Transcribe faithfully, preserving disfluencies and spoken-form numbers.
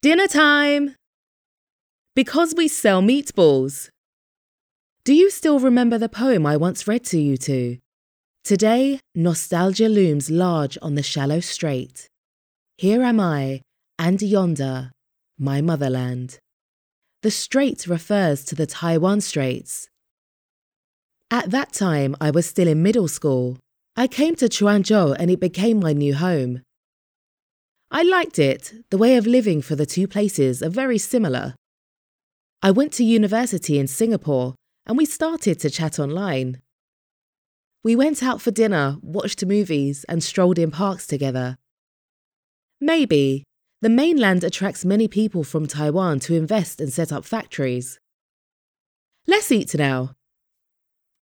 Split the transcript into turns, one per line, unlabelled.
Dinner time! Because we sell meatballs. Do you still remember the poem I once read to you two? Today, nostalgia looms large on the shallow strait. Here am I, and yonder, my motherland. The strait refers to the Taiwan Straits. At that time, I was still in middle school. I came to Chuanzhou and it became my new home. I liked it. The way of living for the two places are very similar. I went to university in Singapore and we started to chat online. We went out for dinner, watched movies and strolled in parks together. Maybe. The mainland attracts many people from Taiwan to invest and set up factories. Let's eat now.